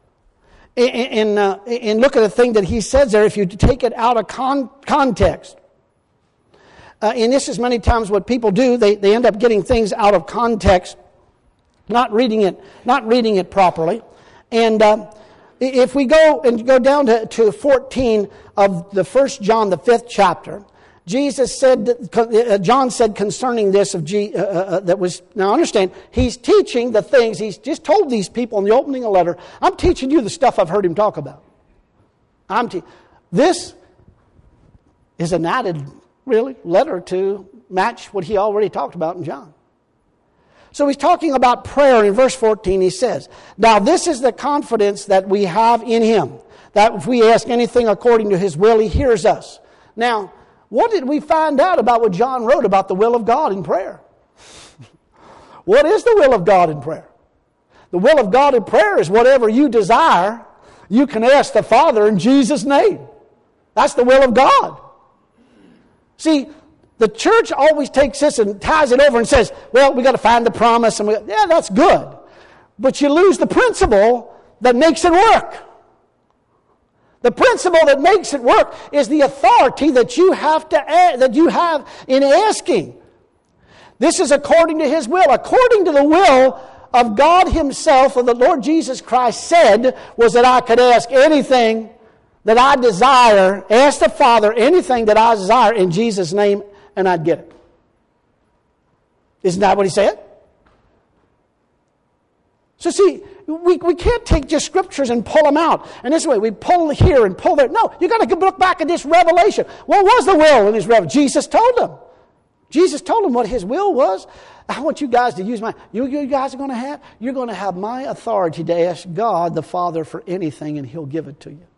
look at the thing that he says there if you take it out of context. And this is many times what people do. They end up getting things out of context, not reading it properly. And if we go down to 14 of the 1 John, the 5th chapter, John said concerning this now understand, he's teaching the things, he's just told these people in the opening of the letter, I'm teaching you the stuff I've heard him talk about. This is an added, really, letter to match what he already talked about in John. So he's talking about prayer in verse 14, he says, now this is the confidence that we have in Him, that if we ask anything according to His will, He hears us. Now, what did we find out about what John wrote about the will of God in prayer? What is the will of God in prayer? The will of God in prayer is whatever you desire, you can ask the Father in Jesus' name. That's the will of God. See, the church always takes this and ties it over and says, well, we got to find the promise. And yeah, that's good. But you lose the principle that makes it work. The principle that makes it work is the authority that you have in asking. This is according to His will. According to the will of God Himself, or the Lord Jesus Christ said, was that I could ask anything that I desire, ask the Father anything that I desire in Jesus' name, and I'd get it. Isn't that what He said? So see, we can't take just Scriptures and pull them out. And this way, we pull here and pull there. No, you got to look back at this revelation. What was the will in this revelation? Jesus told them. Jesus told them what His will was. I want you guys to use you guys are going to have, you're going to have my authority to ask God the Father for anything, and He'll give it to you.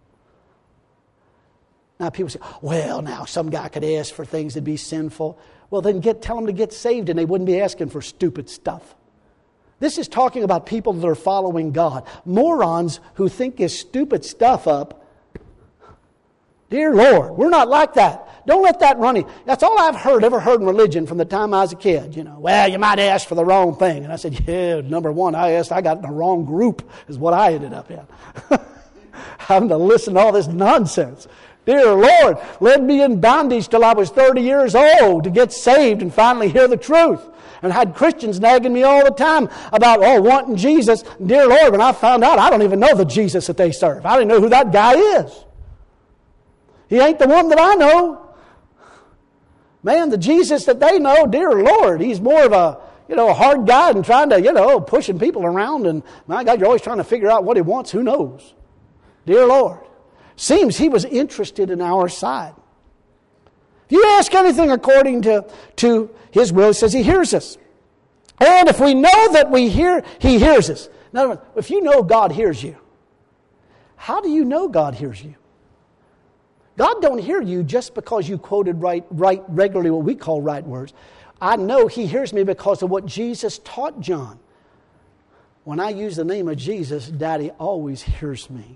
Now people say, well, now some guy could ask for things that'd be sinful. Well, then tell them to get saved, and they wouldn't be asking for stupid stuff. This is talking about people that are following God. Morons who think this stupid stuff up. Dear Lord, we're not like that. Don't let that run in. That's all I've ever heard in religion from the time I was a kid. Well, you might ask for the wrong thing. And I said, yeah, number one, I got in the wrong group is what I ended up in. Having to listen to all this nonsense. Dear Lord, led me in bondage till I was 30 years old to get saved and finally hear the truth. And had Christians nagging me all the time about, wanting Jesus. Dear Lord, when I found out, I don't even know the Jesus that they serve. I don't know who that guy is. He ain't the one that I know. Man, the Jesus that they know, dear Lord, He's more of a, a hard guy and trying to, pushing people around. And my God, you're always trying to figure out what he wants. Who knows? Dear Lord. Seems he was interested in our side. If you ask anything according to his will, he says he hears us. And if we know that he hears us. In other words, if you know God hears you, how do you know God hears you? God don't hear you just because you quoted right regularly what we call right words. I know he hears me because of what Jesus taught John. When I use the name of Jesus, Daddy always hears me.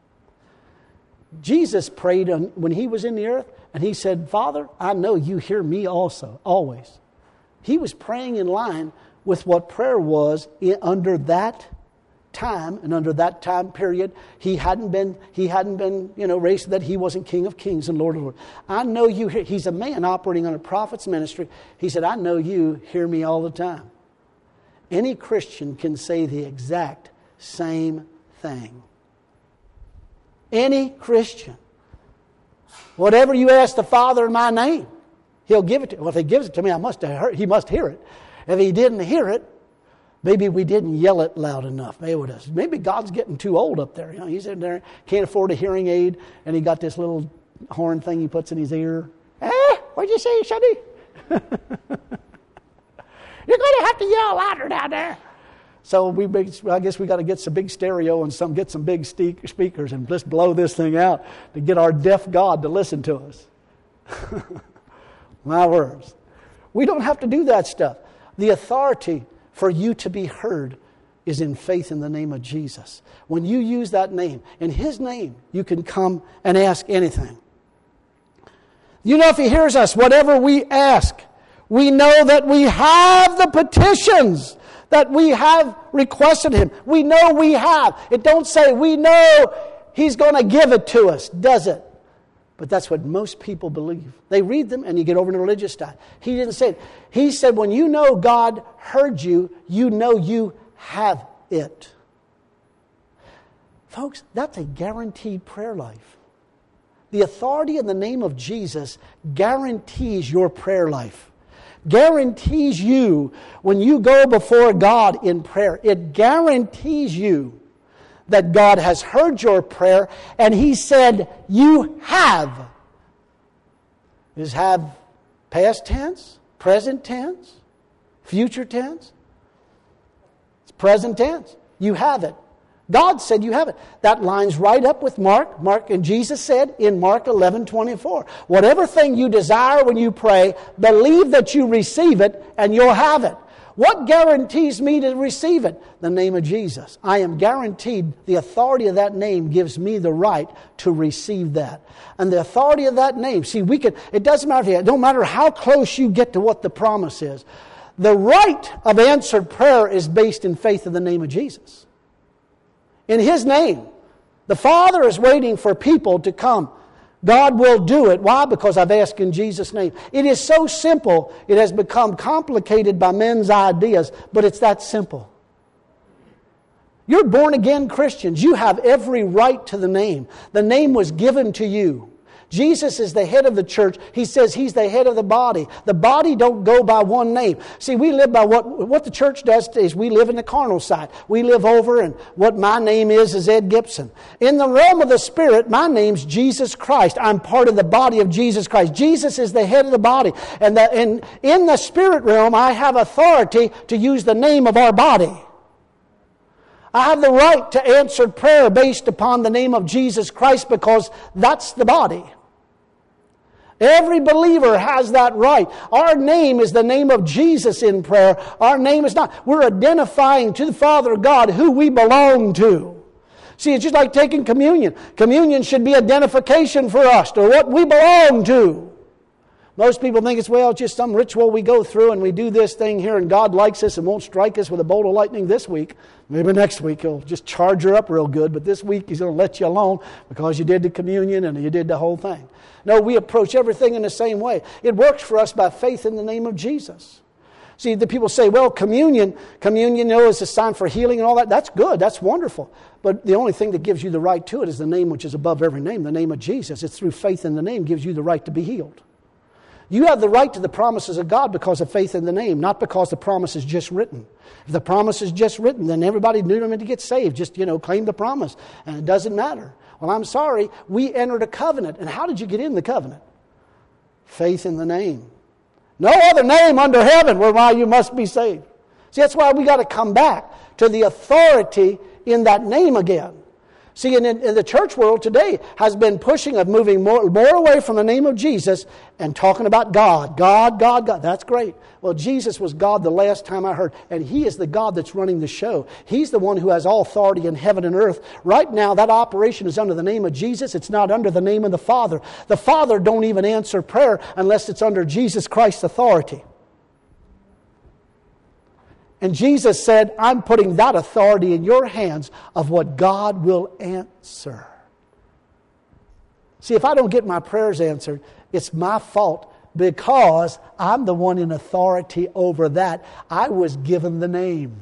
Jesus prayed when he was in the earth, and he said, Father, I know you hear me also, always. He was praying in line with what prayer was under that time and under that time period. He hadn't been raised that he wasn't King of Kings and Lord of Lords. I know you hear. He's a man operating on a prophet's ministry. He said, I know you hear me all the time. Any Christian can say the exact same thing. Any Christian. Whatever you ask the Father in my name, he'll give it to you. Well, if he gives it to me, he must hear it. If he didn't hear it, maybe we didn't yell it loud enough. Maybe God's getting too old up there. He's in there, can't afford a hearing aid, and he got this little horn thing he puts in his ear. What'd you say, Shuddy? You're going to have to yell louder down there. So I guess we got to get some big stereo and get some big speakers and just blow this thing out to get our deaf God to listen to us. My words. We don't have to do that stuff. The authority for you to be heard is in faith in the name of Jesus. When you use that name, in his name, you can come and ask anything. If he hears us, whatever we ask, we know that we have the petitions that we have requested him. We know we have. It don't say we know he's going to give it to us, does it? But that's what most people believe. They read them and you get over to religious side. He didn't say it. He said when you know God heard you, you know you have it. Folks, that's a guaranteed prayer life. The authority in the name of Jesus guarantees your prayer life. Guarantees you when you go before God in prayer. It guarantees you that God has heard your prayer and he said you have. Is have past tense, present tense, future tense? It's present tense. You have it. God said you have it. That lines right up with Mark. And Jesus said in Mark 11:24, whatever thing you desire when you pray, believe that you receive it and you'll have it. What guarantees me to receive it? The name of Jesus. I am guaranteed the authority of that name gives me the right to receive that. And the authority of that name, it doesn't matter, it don't matter how close you get to what the promise is. The right of answered prayer is based in faith in the name of Jesus. In his name. The Father is waiting for people to come. God will do it. Why? Because I've asked in Jesus' name. It is so simple, it has become complicated by men's ideas, but it's that simple. You're born again Christians. You have every right to the name. The name was given to you. Jesus is the head of the church. He says he's the head of the body. The body don't go by one name. See, we live by what the church does is we live in the carnal side. We live over, and what my name is Ed Gibson. In the realm of the Spirit, my name's Jesus Christ. I'm part of the body of Jesus Christ. Jesus is the head of the body. And in the Spirit realm, I have authority to use the name of our body. I have the right to answer prayer based upon the name of Jesus Christ because that's the body. Every believer has that right. Our name is the name of Jesus in prayer. Our name is not. We're identifying to the Father God who we belong to. See, it's just like taking communion. Communion should be identification for us to what we belong to. Most people think it's just some ritual we go through and we do this thing here and God likes us and won't strike us with a bolt of lightning this week. Maybe next week He'll just charge her up real good, but this week He's going to let you alone because you did the communion and you did the whole thing. No, we approach everything in the same way. It works for us by faith in the name of Jesus. See, the people say, communion, is a sign for healing and all that. That's good. That's wonderful. But the only thing that gives you the right to it is the name which is above every name, the name of Jesus. It's through faith in the name gives you the right to be healed. You have the right to the promises of God because of faith in the name, not because the promise is just written. If the promise is just written, then everybody knew them to get saved. Just, claim the promise. And it doesn't matter. Well, I'm sorry. We entered a covenant. And how did you get in the covenant? Faith in the name. No other name under heaven whereby you must be saved. See, that's why we got to come back to the authority in that name again. See, in the church world today has been pushing of moving more away from the name of Jesus and talking about God. God, God, God. That's great. Well, Jesus was God the last time I heard, and He is the God that's running the show. He's the one who has all authority in heaven and earth. Right now, that operation is under the name of Jesus. It's not under the name of the Father. The Father don't even answer prayer unless it's under Jesus Christ's authority. And Jesus said, I'm putting that authority in your hands of what God will answer. See, if I don't get my prayers answered, it's my fault because I'm the one in authority over that. I was given the name.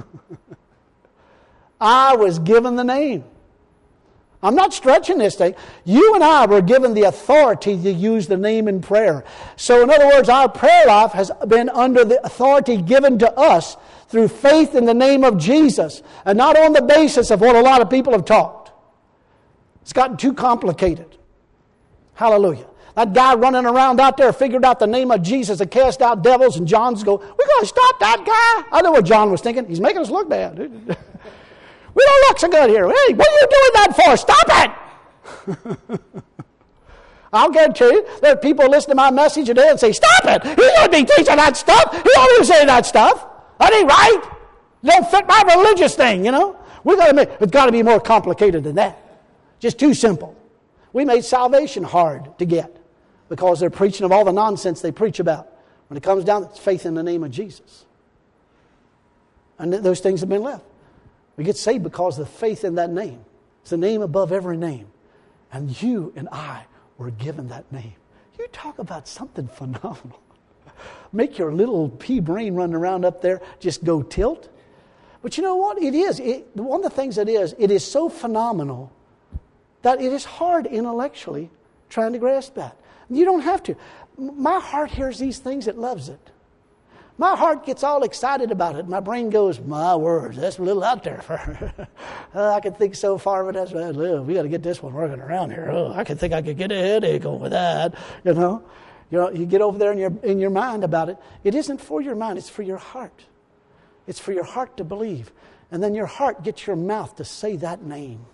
I was given the name. I'm not stretching this thing. You and I were given the authority to use the name in prayer. So in other words, our prayer life has been under the authority given to us through faith in the name of Jesus, and not on the basis of what a lot of people have taught. It's gotten too complicated. Hallelujah. That guy running around out there figured out the name of Jesus to cast out devils, and John's go, we're going to stop that guy. I know what John was thinking. He's making us look bad. We don't look so good here. Hey, what are you doing that for? Stop it! I'll guarantee you, there are people listening to my message today and say, stop it! He don't be teaching that stuff. He don't be saying that stuff. That ain't right. It don't fit my religious thing, It's got to be more complicated than that. Just too simple. We made salvation hard to get because they're preaching of all the nonsense they preach about. When it comes down, it's faith in the name of Jesus. And those things have been left. We get saved because of the faith in that name. It's the name above every name. And you and I were given that name. You talk about something phenomenal. Make your little pea brain running around up there just go tilt. But you know what? It is. One of the things it is so phenomenal that it is hard intellectually trying to grasp that. You don't have to. My heart hears these things, it loves it. My heart gets all excited about it. My brain goes, my words, that's a little out there. I can think so far, but we got to get this one working around here. I can think I could get a headache over that. You get over there in your mind about it. It isn't for your mind, it's for your heart. It's for your heart to believe. And then your heart gets your mouth to say that name.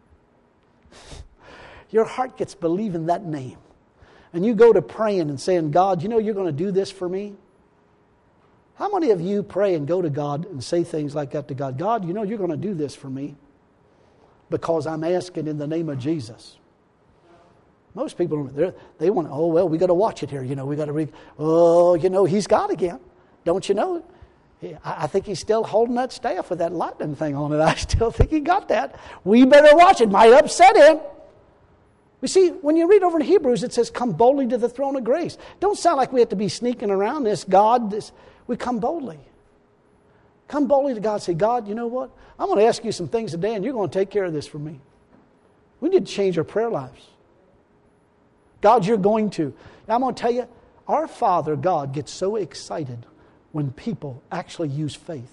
Your heart gets believing that name. And you go to praying and saying, God, you're going to do this for me? How many of you pray and go to God and say things like that to God? God, you're going to do this for me because I'm asking in the name of Jesus. Most people, they want, we got to watch it here. We got to read, he's God again. Don't you know? I think he's still holding that staff with that lightning thing on it. I still think he got that. We better watch it. Might upset him. You see, when you read over in Hebrews, it says, come boldly to the throne of grace. Don't sound like we have to be sneaking around this God. We come boldly. Come boldly to God and say, God, you know what? I'm going to ask you some things today, and you're going to take care of this for me. We need to change our prayer lives. God, you're going to. And I'm going to tell you, our Father, God, gets so excited when people actually use faith.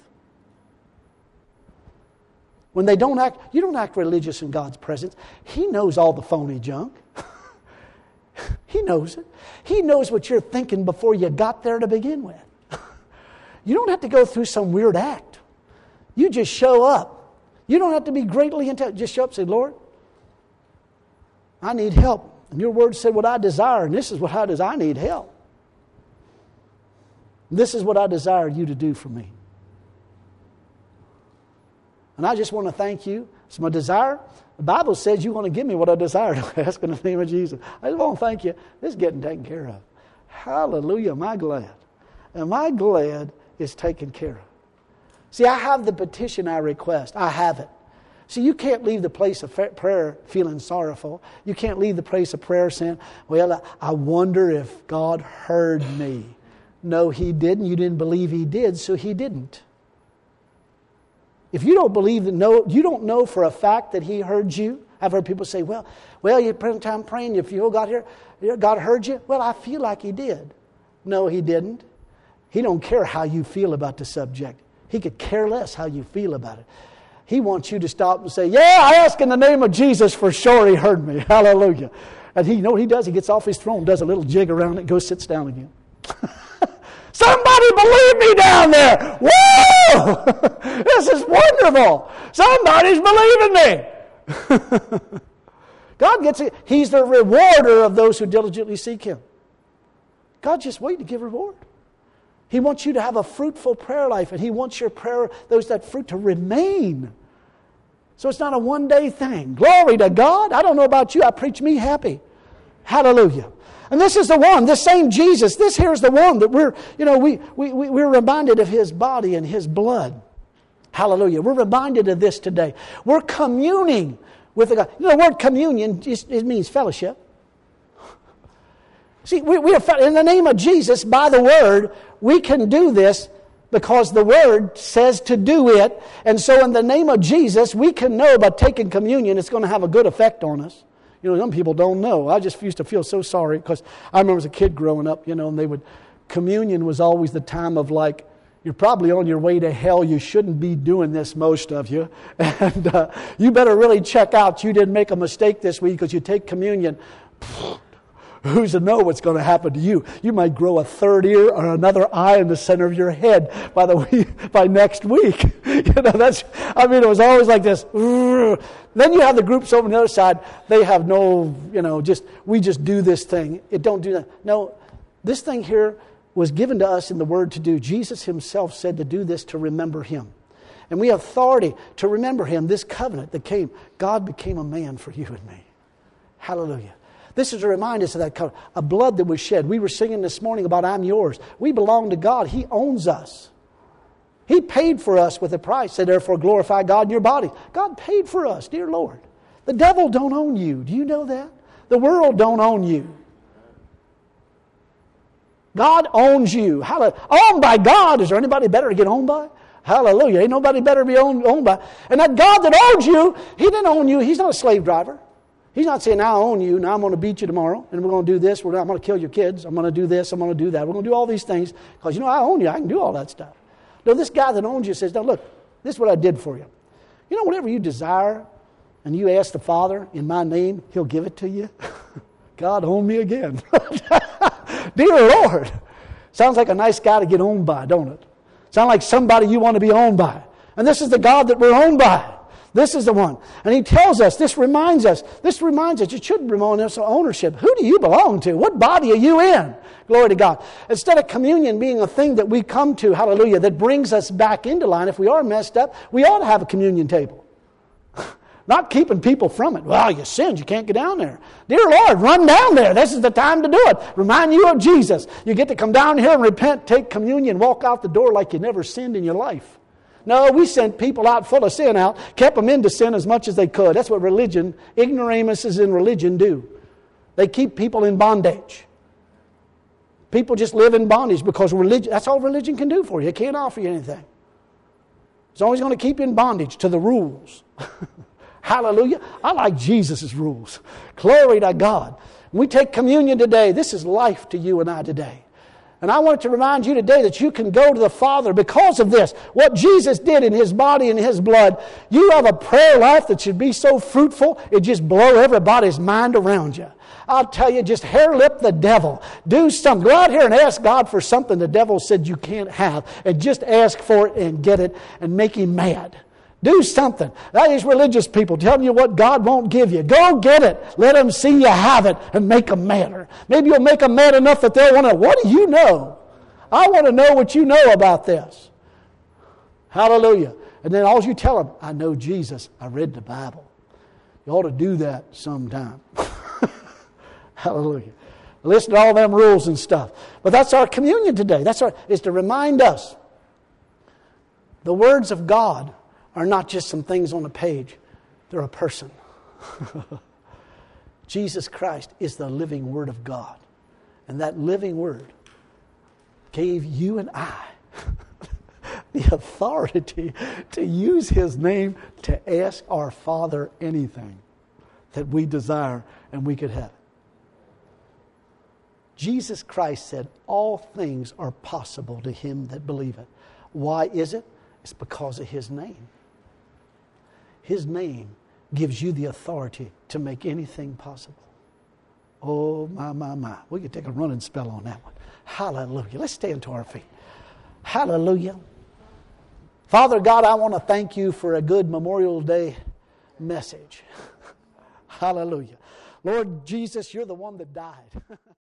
When they don't act, you don't act religious in God's presence. He knows all the phony junk. He knows it. He knows what you're thinking before you got there to begin with. You don't have to go through some weird act. You just show up. You don't have to be greatly intelligent. Just show up and say, Lord, I need help. And your word said what I desire, and this is what I desire. I need help. This is what I desire you to do for me. And I just want to thank you. It's my desire. The Bible says you want to give me what I desire to ask in the name of Jesus. I just want to thank you. This is getting taken care of. Hallelujah. Am I glad? Am I glad it's taken care of? See, I have the petition I request. I have it. See, you can't leave the place of prayer feeling sorrowful. You can't leave the place of prayer saying, well, I wonder if God heard me. No, He didn't. You didn't believe He did, so He didn't. If you don't believe you don't know for a fact that He heard you. I've heard people say, well, you spent time praying, you feel God heard you. Well, I feel like He did. No, He didn't. He don't care how you feel about the subject. He could care less how you feel about it. He wants you to stop and say, yeah, I ask in the name of Jesus, for sure He heard me. Hallelujah. And you know what He does? He gets off His throne, does a little jig around it, goes, sits down again. Somebody believe me down there. Whoa! This is wonderful. Somebody's believing me. God gets it. He's the rewarder of those who diligently seek Him. God's just waiting to give reward. He wants you to have a fruitful prayer life, and He wants your prayer, that fruit, to remain. So it's not a one-day thing. Glory to God. I don't know about you. I preach me happy. Hallelujah. And this is the one, this same Jesus. This here is the one that we're reminded of His body and His blood. Hallelujah. We're reminded of this today. We're communing with the God. You know, the word communion, it means fellowship. See, we are, in the name of Jesus, by the Word, we can do this because the Word says to do it. And so in the name of Jesus, we can know by taking communion, it's going to have a good effect on us. You know, some people don't know. I just used to feel so sorry because I remember as a kid growing up, and communion was always the time of like, you're probably on your way to hell. You shouldn't be doing this, most of you. And you better really check out. You didn't make a mistake this week because you take communion. Who's to know what's going to happen to you? You might grow a third ear or another eye in the center of your head by next week. It was always like this. Then you have the groups over on the other side. They have no, we just do this thing. It don't do that. No, this thing here was given to us in the Word to do. Jesus Himself said to do this to remember Him. And we have authority to remember Him, this covenant that came. God became a man for you and me. Hallelujah. This is to remind us of that covenant, a blood that was shed. We were singing this morning about I'm yours. We belong to God. He owns us. He paid for us with a price. So therefore glorify God in your body. God paid for us, dear Lord. The devil don't own you. Do you know that? The world don't own you. God owns you. Hallelujah. Owned by God. Is there anybody better to get owned by? Hallelujah. Ain't nobody better to be owned by. And that God that owns you, He didn't own you. He's not a slave driver. He's not saying, now I own you, now I'm going to beat you tomorrow, and we're going to do this, I'm going to kill your kids, I'm going to do this, I'm going to do that. We're going to do all these things, because I own you, I can do all that stuff. No, this guy that owns you says, now look, this is what I did for you. You know, whatever you desire, and you ask the Father in my name, He'll give it to you. God owned me again. Dear Lord. Sounds like a nice guy to get owned by, don't it? Sounds like somebody you want to be owned by. And this is the God that we're owned by. This is the one. And He tells us, this reminds us, it should remind us of ownership. Who do you belong to? What body are you in? Glory to God. Instead of communion being a thing that we come to, hallelujah, that brings us back into line, if we are messed up, we ought to have a communion table. Not keeping people from it. Well, you sinned, you can't get down there. Dear Lord, run down there. This is the time to do it. Remind you of Jesus. You get to come down here and repent, take communion, walk out the door like you never sinned in your life. No, we sent people out full of sin out, kept them into sin as much as they could. That's what ignoramuses in religion do. They keep people in bondage. People just live in bondage because religion, that's all religion can do for you. It can't offer you anything. It's always going to keep you in bondage to the rules. Hallelujah. I like Jesus' rules. Glory to God. When we take communion today, this is life to you and I today. And I want to remind you today that you can go to the Father because of this. What Jesus did in His body and His blood. You have a prayer life that should be so fruitful, it just blow everybody's mind around you. I'll tell you, just hair-lip the devil. Do something. Go out here and ask God for something the devil said you can't have. And just ask for it and get it and make Him mad. Do something. That is religious people telling you what God won't give you. Go get it. Let them see you have it and make them madder. Maybe you'll make them mad enough that they'll want to, what do you know? I want to know what you know about this. Hallelujah. And then all you tell them, I know Jesus. I read the Bible. You ought to do that sometime. Hallelujah. Listen to all them rules and stuff. But that's our communion today. It's to remind us the words of God are not just some things on a page. They're a person. Jesus Christ is the living Word of God. And that living Word gave you and I the authority to use His name to ask our Father anything that we desire, and we could have it. Jesus Christ said, all things are possible to him that believeth. Why is it? It's because of His name. His name gives you the authority to make anything possible. Oh, my. We could take a running spell on that one. Hallelujah. Let's stand to our feet. Hallelujah. Father God, I want to thank You for a good Memorial Day message. Hallelujah. Lord Jesus, You're the one that died.